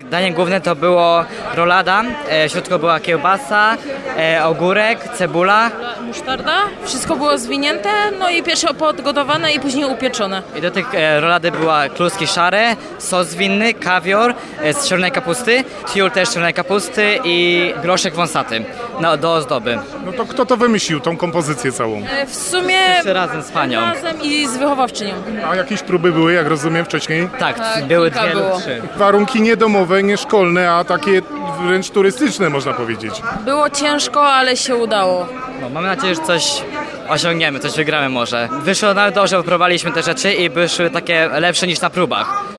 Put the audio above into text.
Daniem głównym to było rolada, w środku była kiełbasa, ogórek, cebula. Musztarda, wszystko było zwinięte, no i pierwsze podgotowane i później upieczone. I do tych rolady była kluski szare, sos winny, kawior z czarnej kapusty, tiul też z czarnej kapusty i groszek wąsaty do ozdoby. No to kto to wymyślił, tą kompozycję całą? W sumie Wszyscy razem z panią. razem i z wychowawczynią. A jakieś próby były, jak rozumiem, wcześniej? Tak, Tak, były kilka dwie było. lub trzy. Warunki nie domowe, nie szkolne, a takie wręcz turystyczne, można powiedzieć. Było ciężko, ale się udało. No, mamy nadzieję, że coś osiągniemy, coś wygramy może. Wyszło nawet dobrze, bo próbowaliśmy te rzeczy i wyszły takie lepsze niż na próbach.